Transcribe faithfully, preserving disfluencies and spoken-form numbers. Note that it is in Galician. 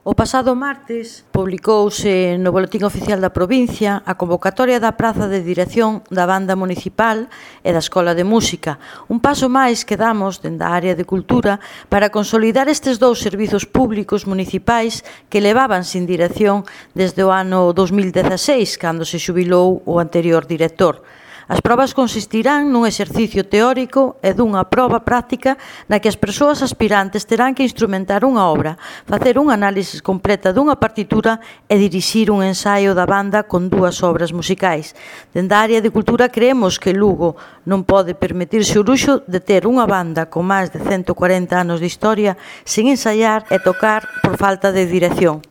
O pasado martes publicouse no Boletín Oficial da Provincia a convocatoria da praza de dirección da Banda Municipal e da Escola de Música, un paso máis que damos dende a área de cultura para consolidar estes dous servizos públicos municipais que levaban sin dirección desde o ano dos mil dezaseis, cando se xubilou o anterior director. As probas consistirán nun exercicio teórico e dunha proba práctica na que as persoas aspirantes terán que instrumentar unha obra, facer unha análise completa dunha partitura e dirixir un ensaio da banda con dúas obras musicais. Dende a área de cultura creemos que Lugo non pode permitirse o luxo de ter unha banda con máis de cento corenta anos de historia sen ensaiar e tocar por falta de dirección.